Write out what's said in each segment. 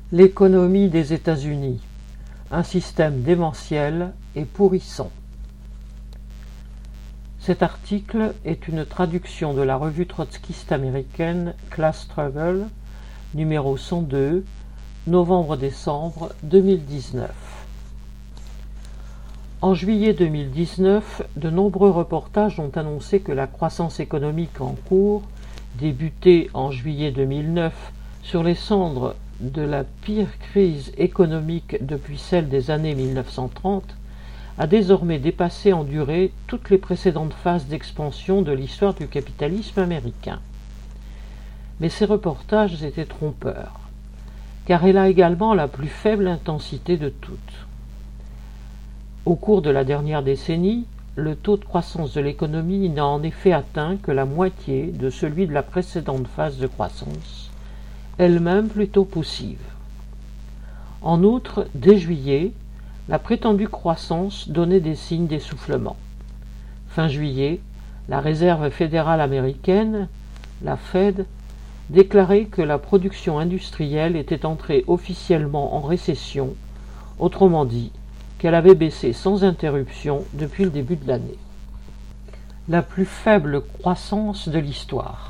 L'économie des États-Unis, un système démentiel et pourrissant. Cet article est une traduction de la revue trotskiste américaine Class Struggle, numéro 102, novembre-décembre 2019. En juillet 2019, de nombreux reportages ont annoncé que la croissance économique en cours, débutée en juillet 2009 sur les cendres de la pire crise économique depuis celle des années 1930, a désormais dépassé en durée toutes les précédentes phases d'expansion de l'histoire du capitalisme américain. Mais ces reportages étaient trompeurs, car elle a également la plus faible intensité de toutes. Au cours de la dernière décennie, le taux de croissance de l'économie n'a en effet atteint que la moitié de celui de la précédente phase de croissance, elle-même plutôt poussive. En outre, dès juillet, la prétendue croissance donnait des signes d'essoufflement. Fin juillet, la Réserve fédérale américaine, la Fed, déclarait que la production industrielle était entrée officiellement en récession, autrement dit, qu'elle avait baissé sans interruption depuis le début de l'année. La plus faible croissance de l'histoire.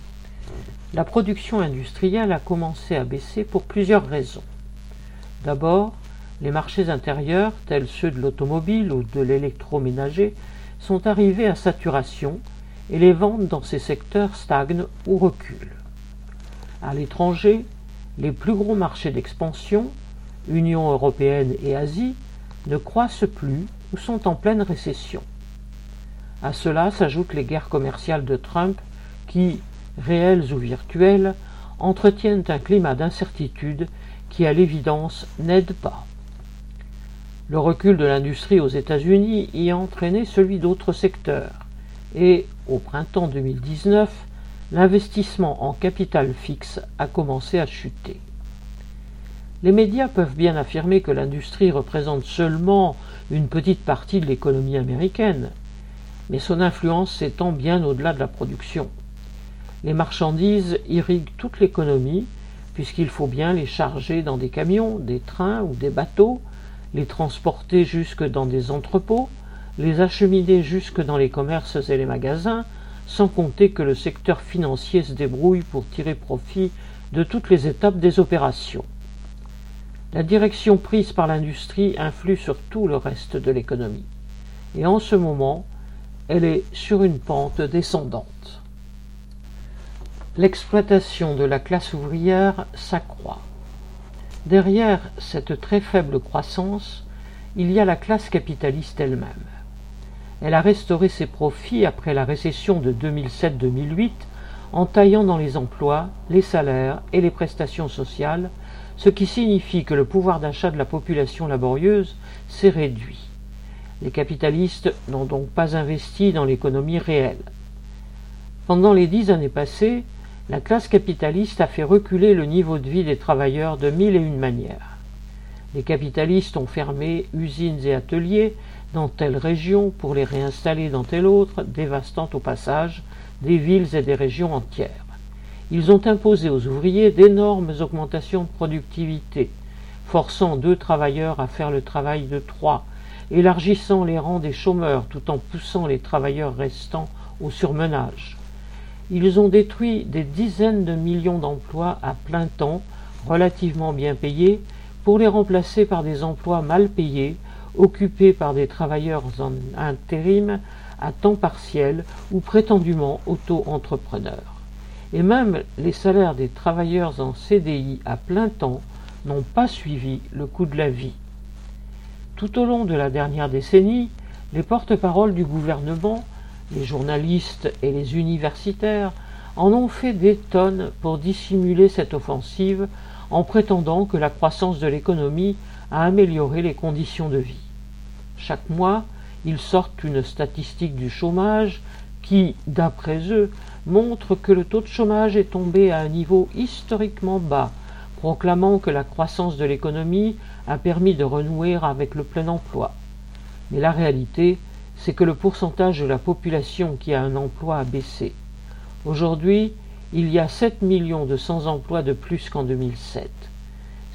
La production industrielle a commencé à baisser pour plusieurs raisons. D'abord, les marchés intérieurs, tels ceux de l'automobile ou de l'électroménager, sont arrivés à saturation et les ventes dans ces secteurs stagnent ou reculent. À l'étranger, les plus gros marchés d'expansion, Union européenne et Asie, ne croissent plus ou sont en pleine récession. À cela s'ajoutent les guerres commerciales de Trump qui, réelles ou virtuelles, entretiennent un climat d'incertitude qui, à l'évidence, n'aide pas. Le recul de l'industrie aux États-Unis y a entraîné celui d'autres secteurs et, au printemps 2019, l'investissement en capital fixe a commencé à chuter. Les médias peuvent bien affirmer que l'industrie représente seulement une petite partie de l'économie américaine, mais son influence s'étend bien au-delà de la production. Les marchandises irriguent toute l'économie, puisqu'il faut bien les charger dans des camions, des trains ou des bateaux, les transporter jusque dans des entrepôts, les acheminer jusque dans les commerces et les magasins, sans compter que le secteur financier se débrouille pour tirer profit de toutes les étapes des opérations. La direction prise par l'industrie influe sur tout le reste de l'économie. Et en ce moment, elle est sur une pente descendante. L'exploitation de la classe ouvrière s'accroît. Derrière cette très faible croissance, il y a la classe capitaliste elle-même. Elle a restauré ses profits après la récession de 2007-2008 en taillant dans les emplois, les salaires et les prestations sociales, ce qui signifie que le pouvoir d'achat de la population laborieuse s'est réduit. Les capitalistes n'ont donc pas investi dans l'économie réelle. Pendant les 10 années passées, la classe capitaliste a fait reculer le niveau de vie des travailleurs de mille et une manières. Les capitalistes ont fermé usines et ateliers dans telle région pour les réinstaller dans telle autre, dévastant au passage des villes et des régions entières. Ils ont imposé aux ouvriers d'énormes augmentations de productivité, forçant 2 travailleurs à faire le travail de 3, élargissant les rangs des chômeurs tout en poussant les travailleurs restants au surmenage. Ils ont détruit des dizaines de millions d'emplois à plein temps, relativement bien payés, pour les remplacer par des emplois mal payés, occupés par des travailleurs en intérim, à temps partiel ou prétendument auto-entrepreneurs. Et même les salaires des travailleurs en CDI à plein temps n'ont pas suivi le coût de la vie. Tout au long de la dernière décennie, les porte-paroles du gouvernement, les journalistes et les universitaires en ont fait des tonnes pour dissimuler cette offensive en prétendant que la croissance de l'économie a amélioré les conditions de vie. Chaque mois, ils sortent une statistique du chômage qui, d'après eux, montre que le taux de chômage est tombé à un niveau historiquement bas, proclamant que la croissance de l'économie a permis de renouer avec le plein emploi. Mais la réalité, c'est que le pourcentage de la population qui a un emploi a baissé. Aujourd'hui, il y a 7 millions de sans-emploi de plus qu'en 2007.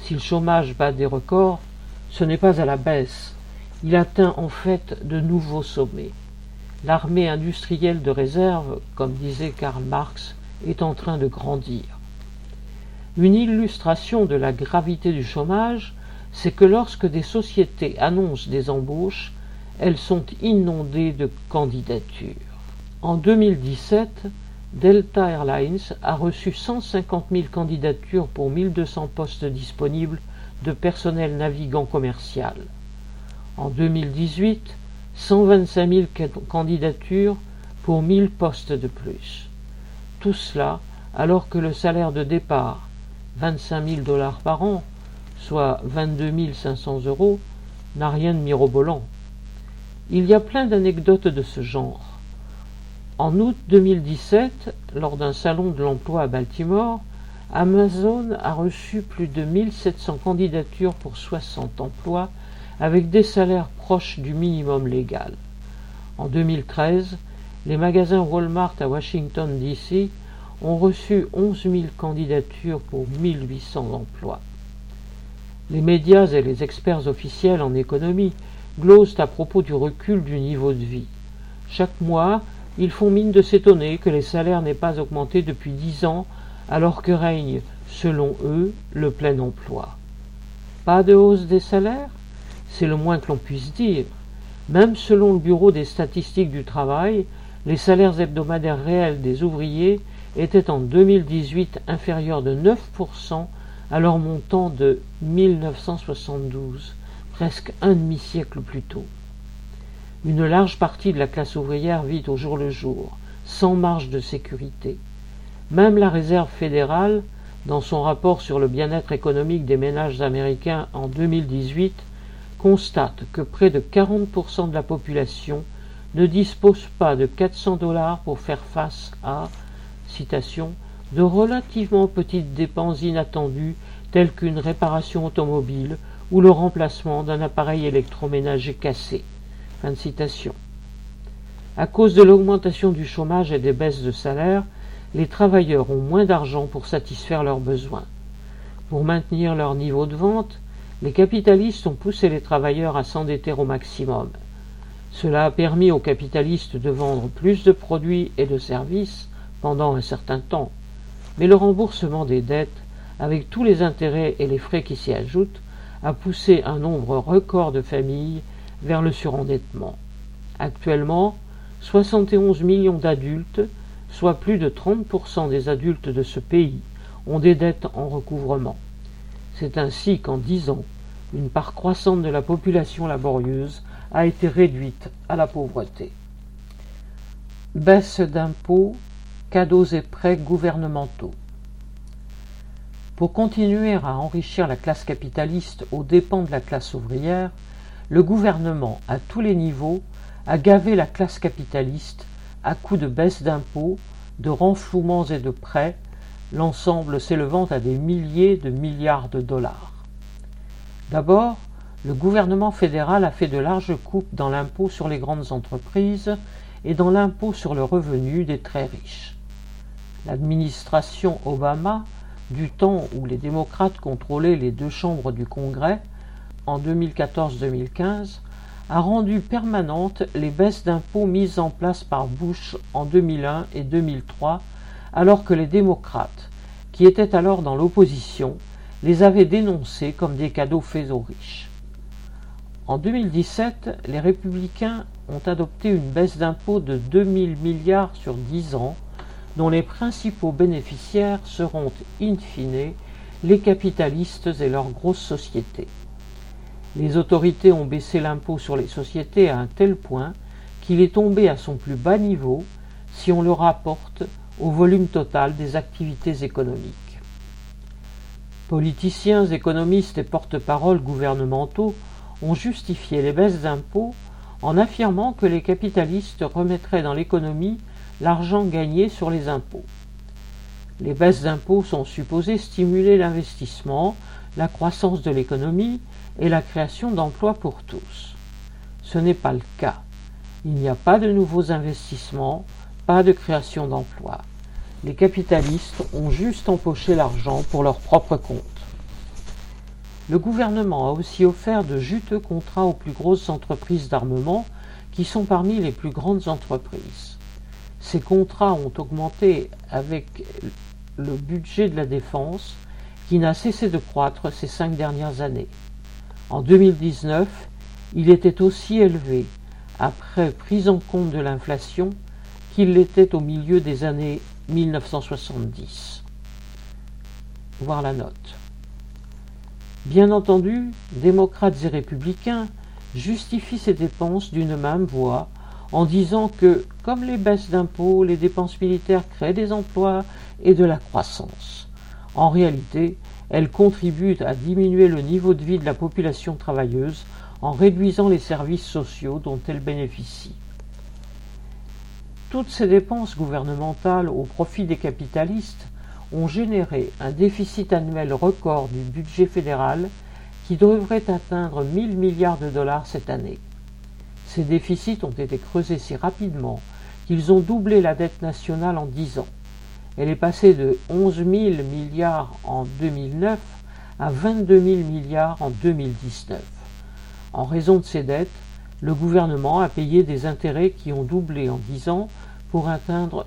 Si le chômage bat des records, ce n'est pas à la baisse. Il atteint en fait de nouveaux sommets. L'armée industrielle de réserve, comme disait Karl Marx, est en train de grandir. Une illustration de la gravité du chômage, c'est que lorsque des sociétés annoncent des embauches, elles sont inondées de candidatures. En 2017, Delta Airlines a reçu 150 000 candidatures pour 1200 postes disponibles de personnel navigant commercial. En 2018, 125 000 candidatures pour 1000 postes de plus. Tout cela alors que le salaire de départ, 25 000 $ par an, soit 22 500 €, n'a rien de mirobolant. Il y a plein d'anecdotes de ce genre. En août 2017, lors d'un salon de l'emploi à Baltimore, Amazon a reçu plus de 1700 candidatures pour 60 emplois avec des salaires proches du minimum légal. En 2013, les magasins Walmart à Washington, D.C. ont reçu 11 000 candidatures pour 1800 emplois. Les médias et les experts officiels en économie glosent à propos du recul du niveau de vie. Chaque mois, ils font mine de s'étonner que les salaires n'aient pas augmenté depuis 10 ans, alors que règne, selon eux, le plein emploi. Pas de hausse des salaires? C'est le moins que l'on puisse dire. Même selon le Bureau des statistiques du travail, les salaires hebdomadaires réels des ouvriers étaient en 2018 inférieurs de 9% à leur montant de 1972, presque un demi-siècle plus tôt. Une large partie de la classe ouvrière vit au jour le jour, sans marge de sécurité. Même la Réserve fédérale, dans son rapport sur le bien-être économique des ménages américains en 2018, constate que près de 40% de la population ne dispose pas de 400 $ pour faire face à, citation, de relativement petites dépenses inattendues telles qu'une réparation automobile ou le remplacement d'un appareil électroménager cassé. Fin de citation. À cause de l'augmentation du chômage et des baisses de salaire, les travailleurs ont moins d'argent pour satisfaire leurs besoins. Pour maintenir leur niveau de vente, les capitalistes ont poussé les travailleurs à s'endetter au maximum. Cela a permis aux capitalistes de vendre plus de produits et de services pendant un certain temps. Mais le remboursement des dettes, avec tous les intérêts et les frais qui s'y ajoutent, a poussé un nombre record de familles vers le surendettement. Actuellement, 71 millions d'adultes, soit plus de 30% des adultes de ce pays, ont des dettes en recouvrement. C'est ainsi qu'en 10 ans, une part croissante de la population laborieuse a été réduite à la pauvreté. Baisse d'impôts, cadeaux et prêts gouvernementaux. Pour continuer à enrichir la classe capitaliste aux dépens de la classe ouvrière, le gouvernement, à tous les niveaux, a gavé la classe capitaliste à coups de baisse d'impôts, de renflouements et de prêts, l'ensemble s'élevant à des milliers de milliards de dollars. D'abord, le gouvernement fédéral a fait de larges coupes dans l'impôt sur les grandes entreprises et dans l'impôt sur le revenu des très riches. L'administration Obama, du temps où les démocrates contrôlaient les deux chambres du Congrès, en 2014-2015, a rendu permanentes les baisses d'impôts mises en place par Bush en 2001 et 2003, alors que les démocrates, qui étaient alors dans l'opposition, les avaient dénoncées comme des cadeaux faits aux riches. En 2017, les républicains ont adopté une baisse d'impôts de 2 000 milliards sur 10 ans, dont les principaux bénéficiaires seront, in fine, les capitalistes et leurs grosses sociétés. Les autorités ont baissé l'impôt sur les sociétés à un tel point qu'il est tombé à son plus bas niveau si on le rapporte au volume total des activités économiques. Politiciens, économistes et porte-parole gouvernementaux ont justifié les baisses d'impôts en affirmant que les capitalistes remettraient dans l'économie l'argent gagné sur les impôts. Les baisses d'impôts sont supposées stimuler l'investissement, la croissance de l'économie et la création d'emplois pour tous. Ce n'est pas le cas. Il n'y a pas de nouveaux investissements, pas de création d'emplois. Les capitalistes ont juste empoché l'argent pour leur propre compte. le gouvernement a aussi offert de juteux contrats aux plus grosses entreprises d'armement, qui sont parmi les plus grandes entreprises. Ces contrats ont augmenté avec le budget de la défense, qui n'a cessé de croître ces 5 dernières années. En 2019, il était aussi élevé, après prise en compte de l'inflation, qu'il l'était au milieu des années 1970. Voir la note. Bien entendu, démocrates et républicains justifient ces dépenses d'une même voix en disant que, comme les baisses d'impôts, les dépenses militaires créent des emplois et de la croissance. En réalité, elles contribuent à diminuer le niveau de vie de la population travailleuse en réduisant les services sociaux dont elle bénéficie. Toutes ces dépenses gouvernementales au profit des capitalistes ont généré un déficit annuel record du budget fédéral qui devrait atteindre 1 000 milliards de dollars cette année. Ces déficits ont été creusés si rapidement qu'ils ont doublé la dette nationale en 10 ans. Elle est passée de 11 000 milliards en 2009 à 22 000 milliards en 2019. En raison de ces dettes, le gouvernement a payé des intérêts qui ont doublé en 10 ans pour atteindre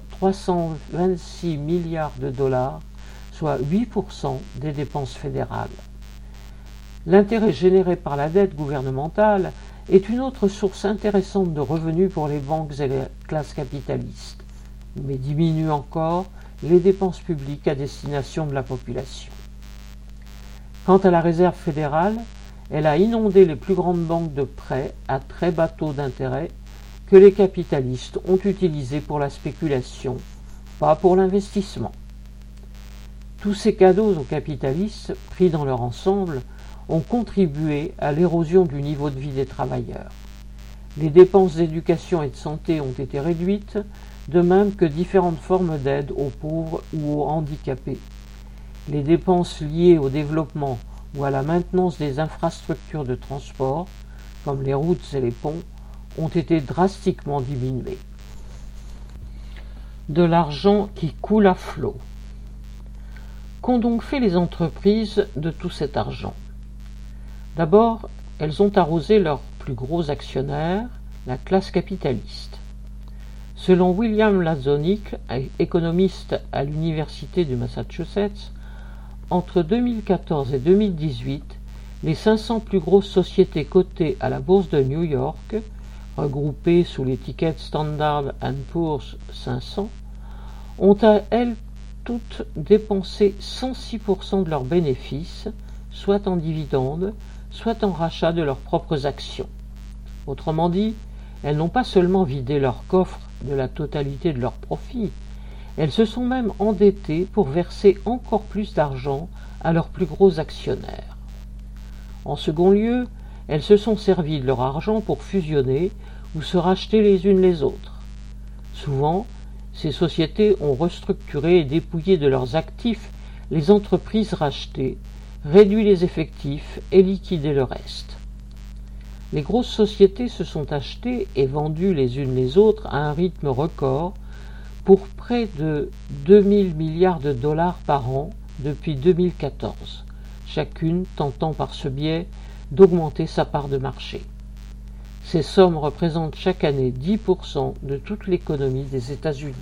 326 milliards de dollars, soit 8% des dépenses fédérales. L'intérêt généré par la dette gouvernementale est une autre source intéressante de revenus pour les banques et les classes capitalistes, mais diminue encore les dépenses publiques à destination de la population. Quant à la réserve fédérale, elle a inondé les plus grandes banques de prêts à très bas taux d'intérêt que les capitalistes ont utilisés pour la spéculation, pas pour l'investissement. Tous ces cadeaux aux capitalistes, pris dans leur ensemble, ont contribué à l'érosion du niveau de vie des travailleurs. Les dépenses d'éducation et de santé ont été réduites, de même que différentes formes d'aide aux pauvres ou aux handicapés. Les dépenses liées au développement ou à la maintenance des infrastructures de transport, comme les routes et les ponts, ont été drastiquement diminuées. De l'argent qui coule à flot. Qu'ont donc fait les entreprises de tout cet argent ? D'abord, elles ont arrosé leurs plus gros actionnaires, la classe capitaliste. Selon William Lazonick, économiste à l'Université du Massachusetts, entre 2014 et 2018, les 500 plus grosses sociétés cotées à la bourse de New York, regroupées sous l'étiquette Standard & Poor's 500, ont à elles toutes dépensé 106% de leurs bénéfices, soit en dividendes, soit en rachat de leurs propres actions. Autrement dit, elles n'ont pas seulement vidé leur coffre de la totalité de leurs profits, elles se sont même endettées pour verser encore plus d'argent à leurs plus gros actionnaires. En second lieu, elles se sont servies de leur argent pour fusionner ou se racheter les unes les autres. Souvent, ces sociétés ont restructuré et dépouillé de leurs actifs les entreprises rachetées, réduit les effectifs et liquidé le reste. Les grosses sociétés se sont achetées et vendues les unes les autres à un rythme record pour près de 2 000 milliards de dollars par an depuis 2014, chacune tentant par ce biais d'augmenter sa part de marché. Ces sommes représentent chaque année 10% de toute l'économie des États-Unis.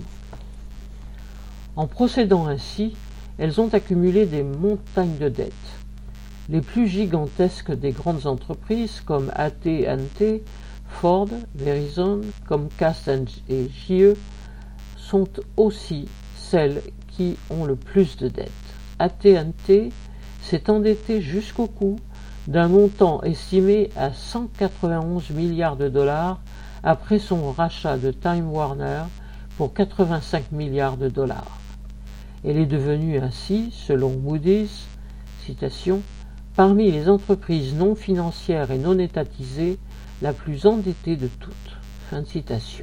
En procédant ainsi, elles ont accumulé des montagnes de dettes. Les plus gigantesques des grandes entreprises comme AT&T, Ford, Verizon, Comcast et GE sont aussi celles qui ont le plus de dettes. AT&T s'est endetté jusqu'au cou d'un montant estimé à 191 milliards de dollars après son rachat de Time Warner pour 85 milliards de dollars. Elle est devenue ainsi, selon Moody's, citation, parmi les entreprises non financières et non étatisées, la plus endettée de toutes. Fin de citation.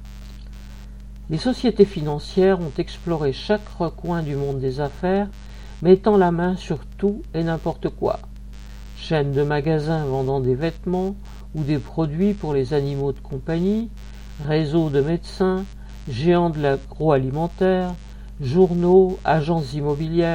Les sociétés financières ont exploré chaque recoin du monde des affaires, mettant la main sur tout et n'importe quoi. Chaînes de magasins vendant des vêtements ou des produits pour les animaux de compagnie, réseaux de médecins, géants de l'agroalimentaire, journaux, agences immobilières,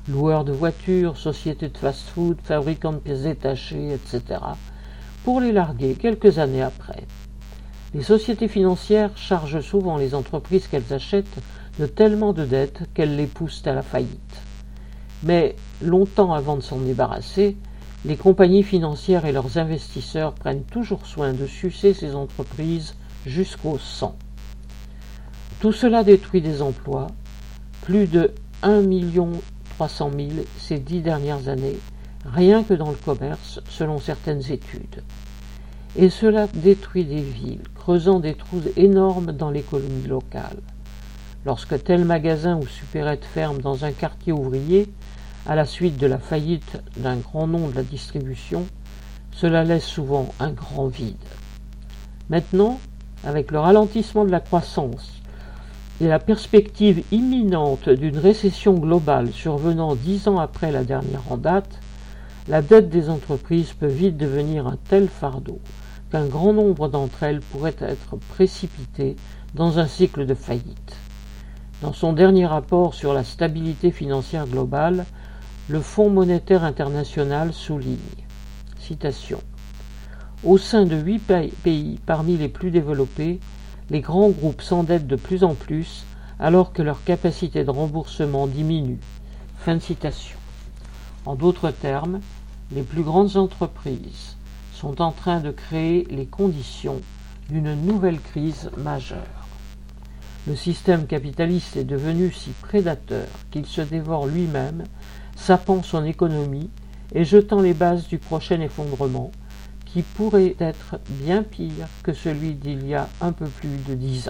loueurs de voitures, sociétés de fast-food, fabricants de pièces détachées, etc., pour les larguer quelques années après. Les sociétés financières chargent souvent les entreprises qu'elles achètent de tellement de dettes qu'elles les poussent à la faillite. Mais longtemps avant de s'en débarrasser, les compagnies financières et leurs investisseurs prennent toujours soin de sucer ces entreprises jusqu'au sang. Tout cela détruit des emplois, plus de 1 300 000 ces 10 dernières années, rien que dans le commerce, selon certaines études. Et cela détruit des villes, creusant des trous énormes dans l'économie locale. Lorsque tel magasin ou supérette ferme dans un quartier ouvrier, à la suite de la faillite d'un grand nom de la distribution, cela laisse souvent un grand vide. Maintenant, avec le ralentissement de la croissance et la perspective imminente d'une récession globale survenant 10 ans après la dernière en date, la dette des entreprises peut vite devenir un tel fardeau qu'un grand nombre d'entre elles pourraient être précipitées dans un cycle de faillite. Dans son dernier rapport sur la stabilité financière globale, le Fonds monétaire international souligne, citation, « Au sein de 8 pays parmi les plus développés, les grands groupes s'endettent de plus en plus alors que leur capacité de remboursement diminue. » Fin de citation. En d'autres termes, les plus grandes entreprises sont en train de créer les conditions d'une nouvelle crise majeure. Le système capitaliste est devenu si prédateur qu'il se dévore lui-même, sapant son économie et jetant les bases du prochain effondrement, qui pourrait être bien pire que celui d'il y a un peu plus de 10 ans.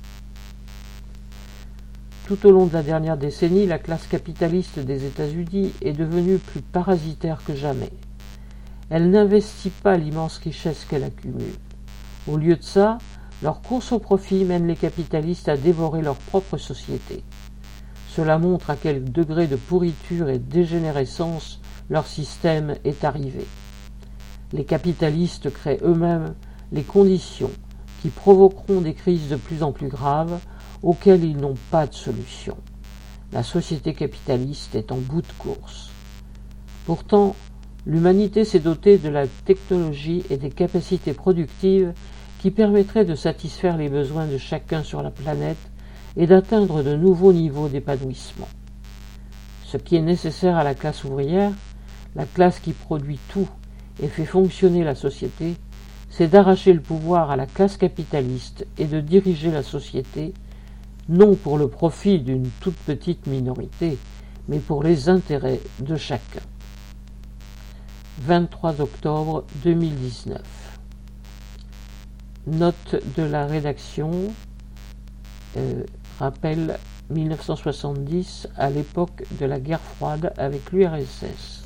Tout au long de la dernière décennie, la classe capitaliste des États-Unis est devenue plus parasitaire que jamais. Elle n'investit pas l'immense richesse qu'elle accumule. Au lieu de ça, leur course au profit mène les capitalistes à dévorer leur propre société. Cela montre à quel degré de pourriture et de dégénérescence leur système est arrivé. Les capitalistes créent eux-mêmes les conditions qui provoqueront des crises de plus en plus graves auxquelles ils n'ont pas de solution. La société capitaliste est en bout de course. Pourtant, l'humanité s'est dotée de la technologie et des capacités productives qui permettraient de satisfaire les besoins de chacun sur la planète et d'atteindre de nouveaux niveaux d'épanouissement. Ce qui est nécessaire à la classe ouvrière, la classe qui produit tout et fait fonctionner la société, c'est d'arracher le pouvoir à la classe capitaliste et de diriger la société, non pour le profit d'une toute petite minorité, mais pour les intérêts de chacun. 23 octobre 2019. Note de la rédaction, rappel 1970 à l'époque de la guerre froide avec l'URSS.